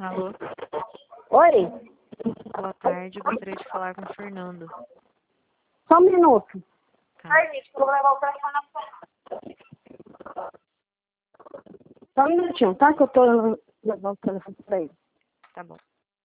Alô? Oi? Boa tarde, gostaria de falar com o Fernando. Só um minuto. Tá. Ai, gente, eu vou levar o telefone na sala. Só um minutinho, tá? Que eu tô levando o telefone pra ele. Tá bom.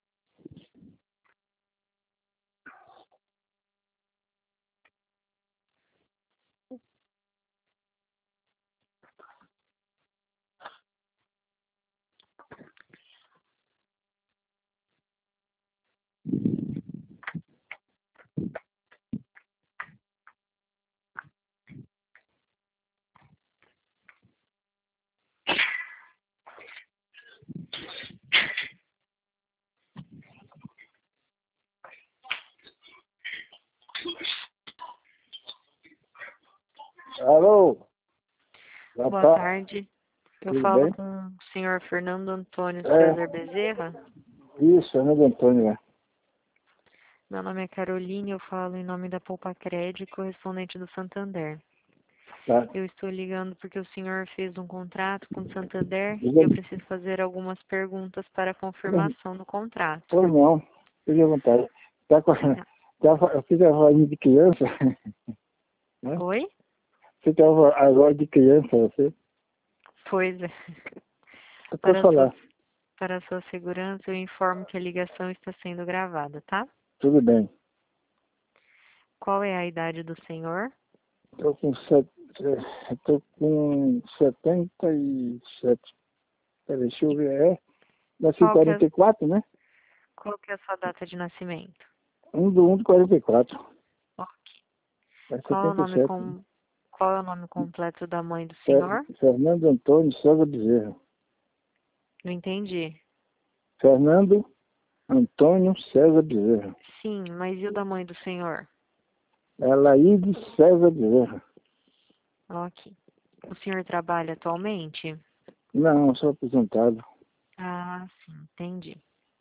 Alô? Boa tarde. Eu Tudo falo bem? com o senhor Fernando Antônio É. César Bezerra. Isso, Fernando Antônio, né? Meu nome é Caroline, eu falo em nome da Poupa Crédito, correspondente do Santander. Tá. Eu estou ligando porque o senhor fez um contrato com o Santander e Diga- eu preciso fazer algumas perguntas para confirmação do contrato. Pois não, fique à vontade. Tá com... eu fiz a voz de criança, né? Oi? Você tem a voz de criança, você? Pois é. Eu posso falar. Para a sua segurança, eu informo que a ligação está sendo gravada, tá? Tudo bem. Qual é a idade do senhor? Eu tô com 77. Peraí, deixa eu ver. Nasci em Qual que é, 44, né? qual que é a sua data de nascimento? 1 de 44. Ok. É Qual é o nome 77. Né? qual é o nome completo da mãe do senhor? Fernando Antônio César Bezerra. Não entendi. Fernando Antônio César Bezerra. Sim, mas e o da mãe do senhor? Elaide César Bezerra. Ok. O senhor trabalha atualmente? Não, sou aposentado. Ah, sim, entendi.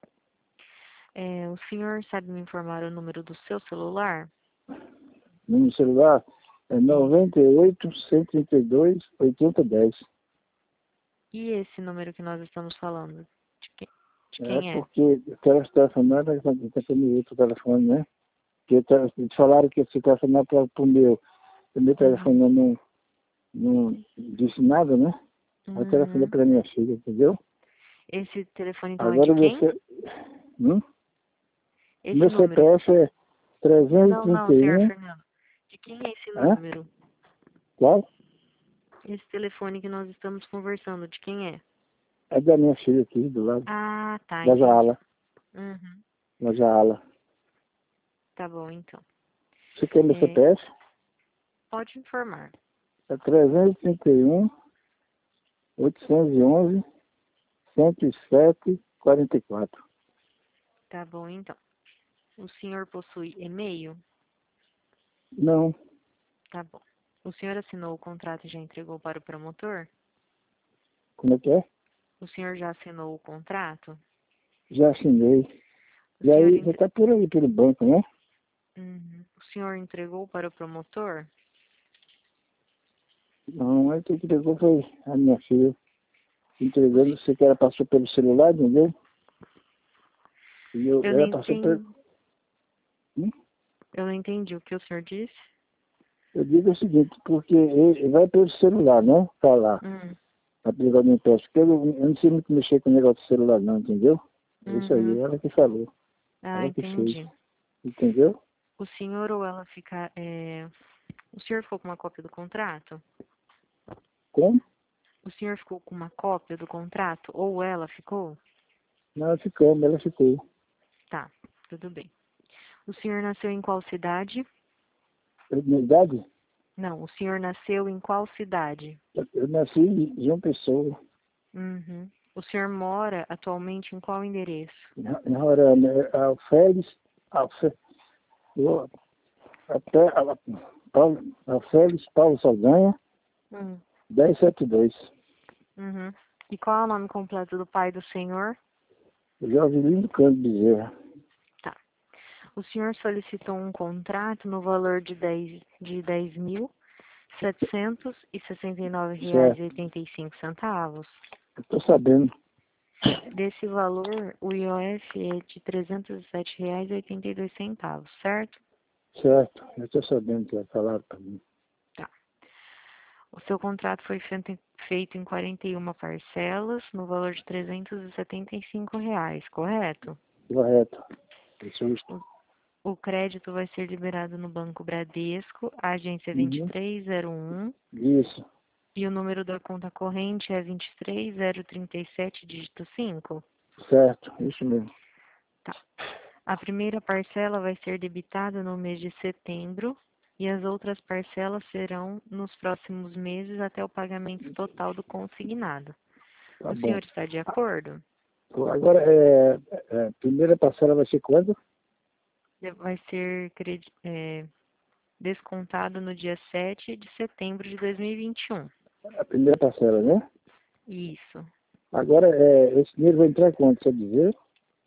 O senhor sabe me informar o número do seu celular? No meu celular é 98 132 8010. E esse número que nós estamos falando? De É quem é? porque eu quero telefonar, mas tem me outro telefone, né? Porque eles falaram que se telefonar para o meu telefone não disse nada, né? Eu telefonei Uhum. para minha filha, entendeu? Esse telefone então é de Agora quem? você. Esse Meu número? CPF é Não, senhor 331. Fernando. De quem é esse Hã? número? Qual? Esse telefone que nós estamos conversando, de quem é? É da minha filha aqui, do lado. Ah, tá, Da entendi. Jaala. Uhum. Da Jaala. Tá bom, então. Você quer meu É, CPF? pode informar. É 331 811 107 44. Tá bom, então. O senhor possui e-mail? Não, Tá bom. O senhor assinou o contrato e já entregou para o promotor? como é que é? O senhor já assinou o contrato? Já assinei. O E senhor, aí, você está por aí, pelo banco, né? O senhor entregou para o promotor? Não, aí quem entregou foi a minha filha. O Entregando, se- você que ela passou pelo celular, entendeu? E Eu não ela passou pelo... entendi. Hum? Eu não entendi o que o senhor disse. Eu digo o seguinte, porque ele vai pelo celular, né? Tá lá. Hum. A pegar no imposto. Porque eu não sei muito mexer com o negócio do celular, não, entendeu? É isso aí, Uhum. ela que falou. Ah, Ela que fez. entendi. Entendeu? O senhor ou ela fica. O senhor ficou com uma cópia do contrato? Como? O senhor ficou com uma cópia do contrato? Ou ela ficou? Não, ela ficou. Tá, tudo bem. O senhor nasceu em qual cidade? Minha idade? Não, o senhor nasceu em qual cidade? Eu nasci em João Pessoa, Uhum. O senhor mora atualmente em qual endereço? em Roraima. Alferes, Alferes Paulo Saldanha, Hum. 1072. Uhum. E qual é o nome completo do pai do senhor? Jovelino Cândido Bezerra. Tá. O senhor solicitou um contrato no valor de R$ 10.769,85. Certo, eu estou sabendo. Desse valor, o IOF é de R$ 307,82, certo? Certo, eu estou sabendo que é salário para mim. Tá. O seu contrato foi feito em 41 parcelas, no valor de R$ 375, correto? Correto. Isso é justo. O crédito vai ser liberado no Banco Bradesco, a agência Uhum. 2301, Isso, e o número da conta corrente é 23037, dígito 5. certo, isso mesmo. Tá. A primeira parcela vai ser debitada no mês de setembro e as outras parcelas serão nos próximos meses até o pagamento total do consignado. Tá O bom. senhor está de acordo? Agora, a primeira parcela vai ser quando? Vai ser descontado no dia 7 de setembro de 2021. A primeira parcela, né? Isso. Agora, esse dinheiro vai entrar quando, você dizer?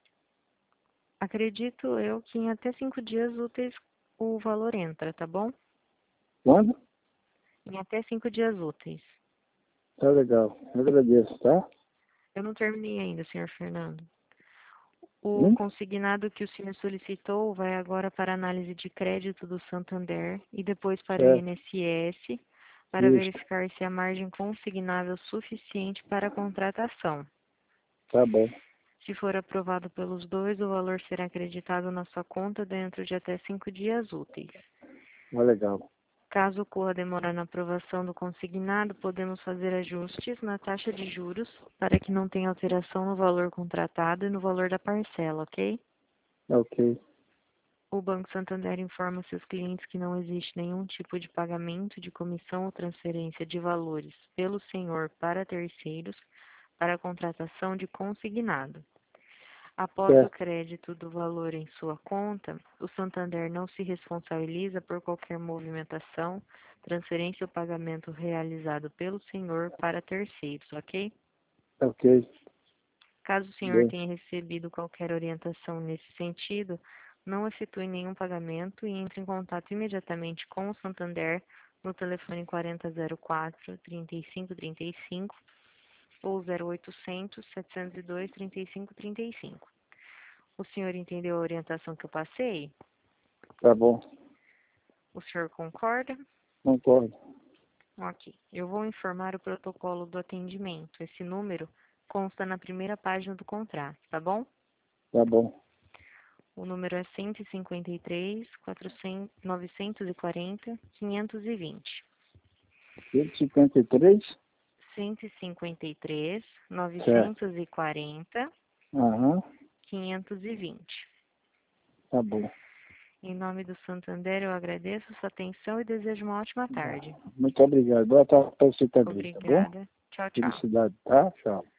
Acredito eu que em até 5 dias úteis o valor entra, tá bom? Quando? Em até 5 dias úteis. Tá legal, eu agradeço, tá? Eu não terminei ainda, senhor Fernando. O Hum? consignado que o senhor solicitou vai agora para análise de crédito do Santander e depois para o Certo, INSS para isso, verificar se a margem consignável é suficiente para a contratação. tá bom. Se for aprovado pelos dois, o valor será acreditado na sua conta dentro de até 5 dias úteis. Tá legal. Caso ocorra demora na aprovação do consignado, podemos fazer ajustes na taxa de juros para que não tenha alteração no valor contratado e no valor da parcela, ok? Ok, O Banco Santander informa seus clientes que não existe nenhum tipo de pagamento de comissão ou transferência de valores pelo senhor para terceiros para a contratação de consignado. Após o certo, crédito do valor em sua conta, o Santander não se responsabiliza por qualquer movimentação, transferência ou pagamento realizado pelo senhor para terceiros, ok? ok, Caso o senhor bem, tenha recebido qualquer orientação nesse sentido, não efetue nenhum pagamento e entre em contato imediatamente com o Santander no telefone 4004-3535 ou 0800 702 3535. O senhor entendeu a orientação que eu passei? tá bom, O senhor concorda? concordo. Ok. Eu vou informar o protocolo do atendimento. Esse número consta na primeira página do contrato, tá bom? Tá bom. O número é 153 400 940 520. 153? 153 Certo. 940 Aham, 520. tá bom. Em nome do Santander, eu agradeço sua atenção e desejo uma ótima tarde. Muito obrigado. Boa tarde para você também, tá bom? Obrigada. Tchau, tchau. Felicidade, tá? Tchau.